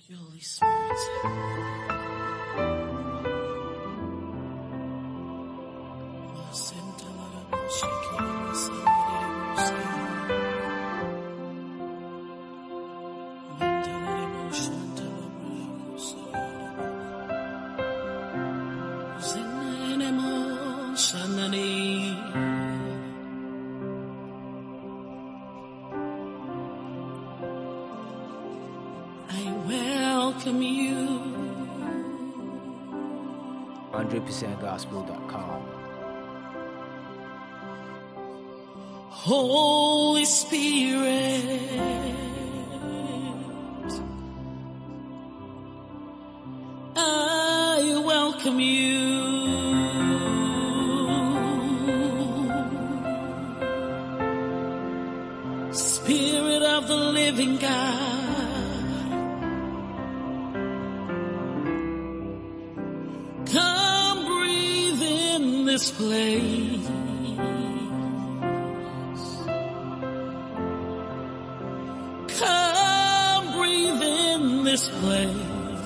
you, Holy Spirit. I welcome you. 100%gospel.com. Holy Spirit, I welcome you. Spirit of the living God, come breathe in this place. Come breathe in this place.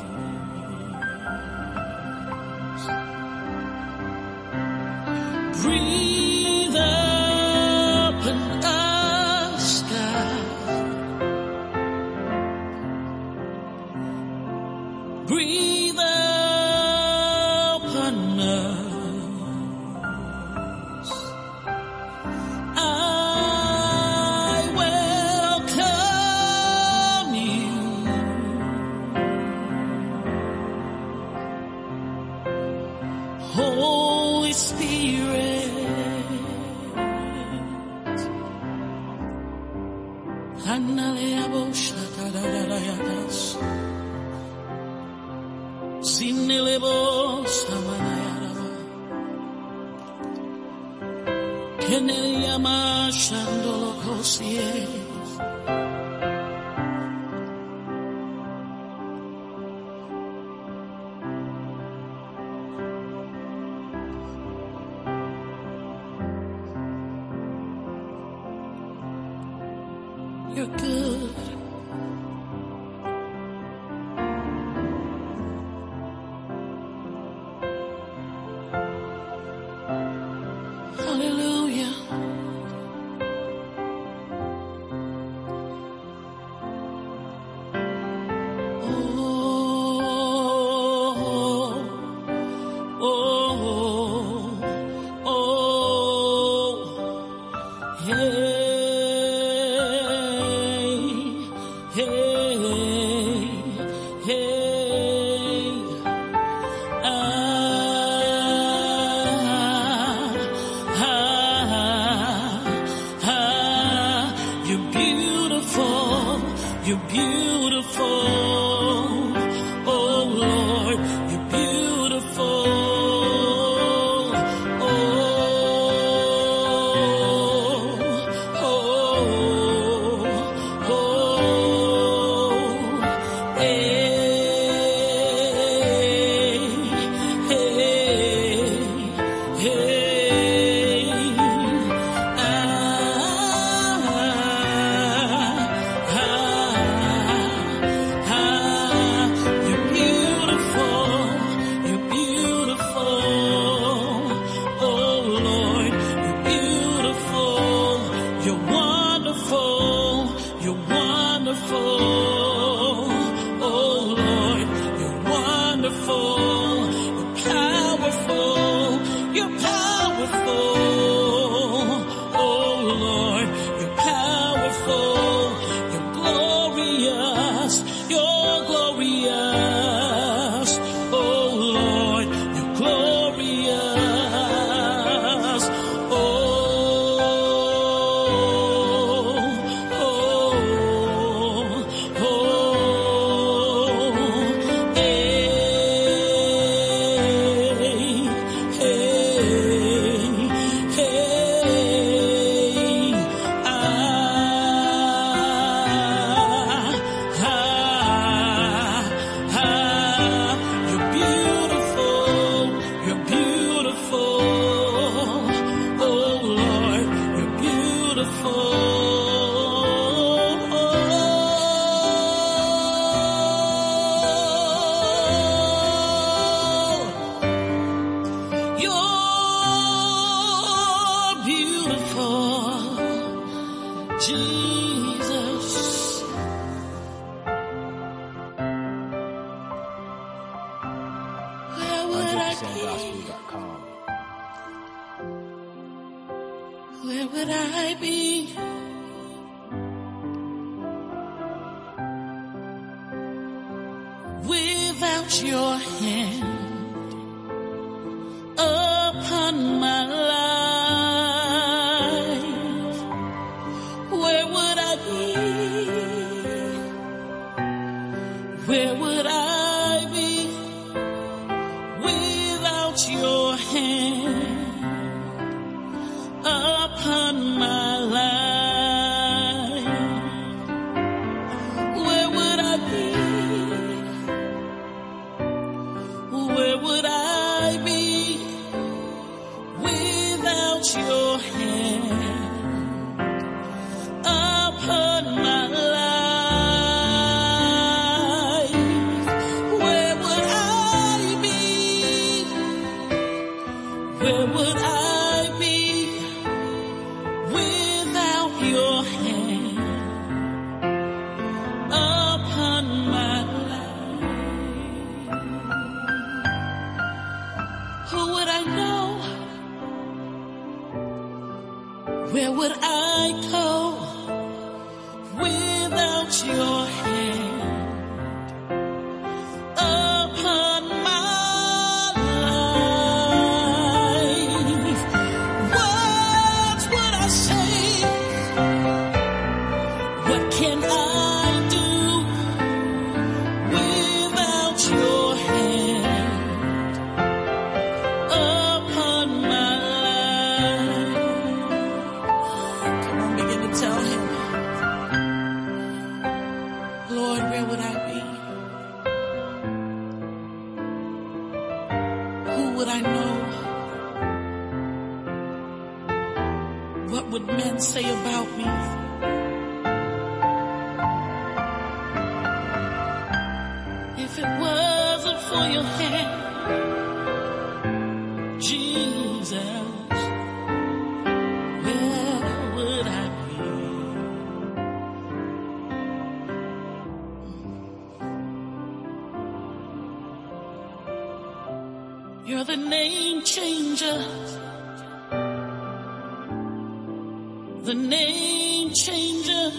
Breathe upon us, God. Breathe upon us. I welcome you. Holy Spirit, Sinelebo Samanayaraba, Keneyama Shandolo Kosie. You're good. Hallelujah. Oh, oh, oh, hey. Hey, hey, you're beautiful, you're beautiful, oh Lord, you're beautiful, oh, oh, oh, you're beautiful. GodsendGospel.com. Where would I be without your hand upon my life? Where would I be? Where would I be without your hand upon my life? Where would I be? Where would I be without your hand upon my life? Where would I be? Where would I be without your hand upon my life? Who would I know? Where would I go without your hand upon my life? What would I say? What can I do without your hand upon my life? Come on, begin to tell him, Lord, where would I be? Who would I know? What would men say about me? If it wasn't for your hand, Jesus, where would I be? You're the name changer, the name changer.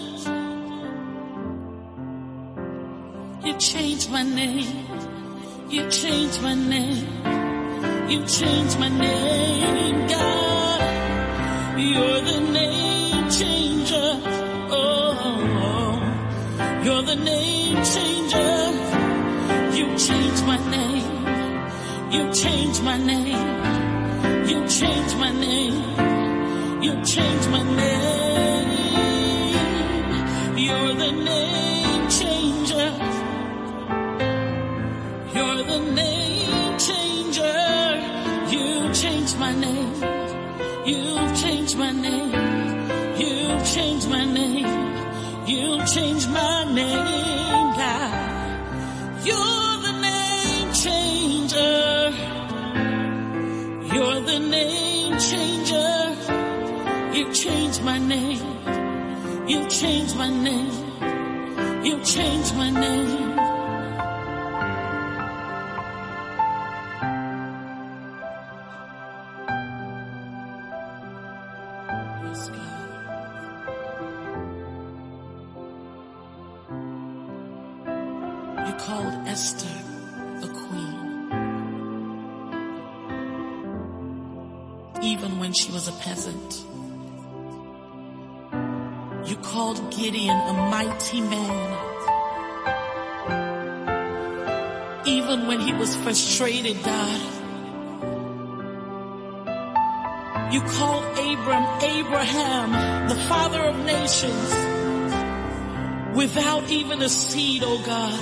You changed my name, you changed my name, you changed my name, God. You're the name changer, oh, you're the name changer. You changed my name, you changed my name, you changed my name, you changed my name. You're the name changer, you're the name changer. You changed my name, you changed my name, you changed my name, you changed my name, God. You're the name changer, you're the name changer. You changed my name, you changed my name, you changed my name. Yes, God. You called Esther a queen, even when she was a peasant. You called Gideon a mighty man, even when he was frustrated, God. You called Abraham, the father of nations, without even a seed, oh God.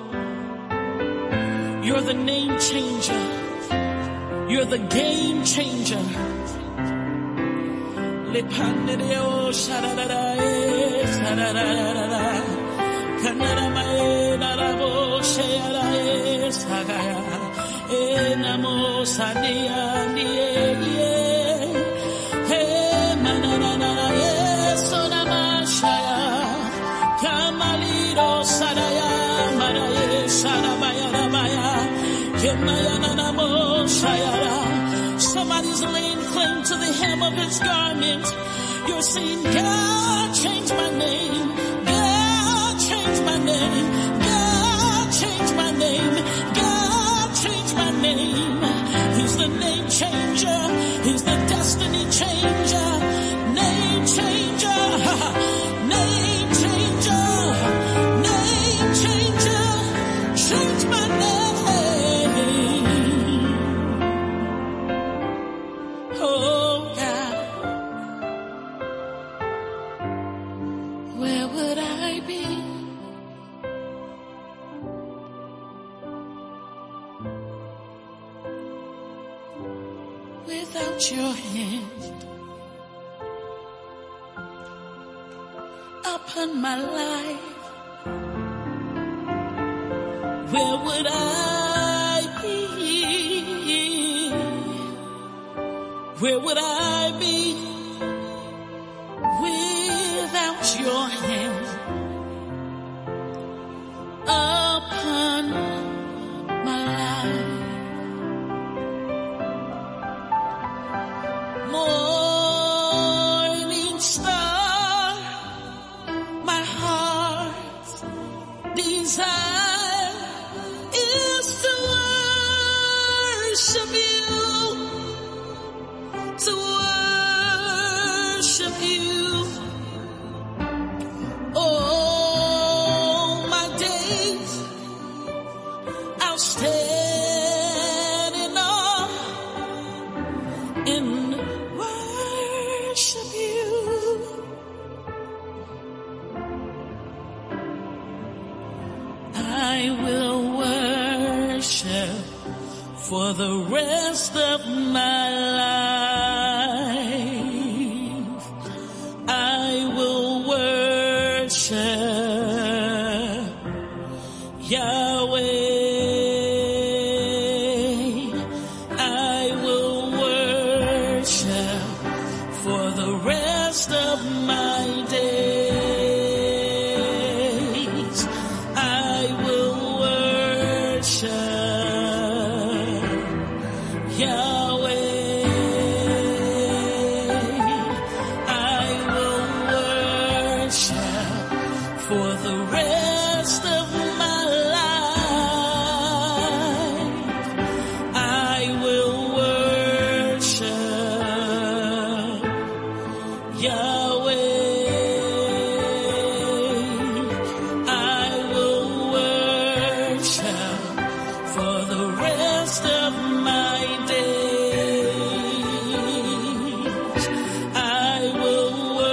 You're the name changer. You're the game changer. Somebody's laying claim to the hem of his garment. You're saying, God, change my name. God, change my name. God, change my name. God, change my name. He's the name changer. He's the destiny changer. Name changer. Name changer. Name changer. Change my name. Oh God, where would I be without your hand upon my life? Where would I be? Where would I be without your hand upon my life? Morning star, my heart's desire is to worship you. To worship you. All my days I'll stand in awe and worship you. I will worship for the rest of my life. I will worship Yahweh. I will worship for the rest of my days. I will worship Yahweh. I will worship for the rest of my life. I will worship Yahweh. I will worship for the rest of my days. I will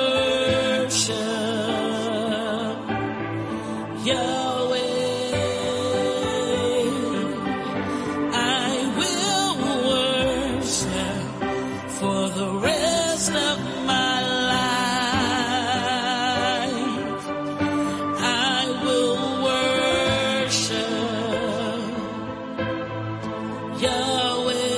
worship Yahweh. I will worship for the rest of my life. I will worship Yahweh.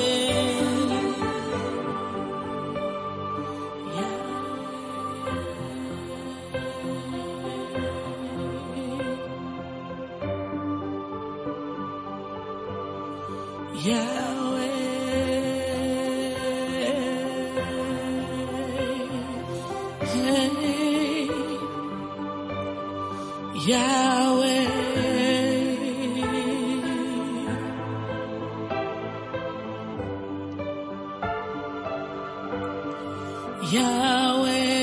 Yahweh, Yahweh,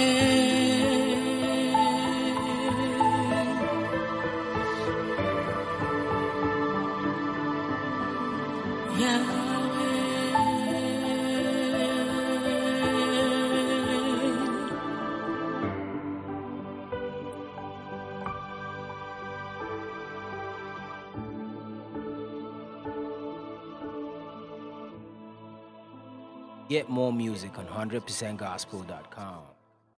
Get more music on 100%gospel.com.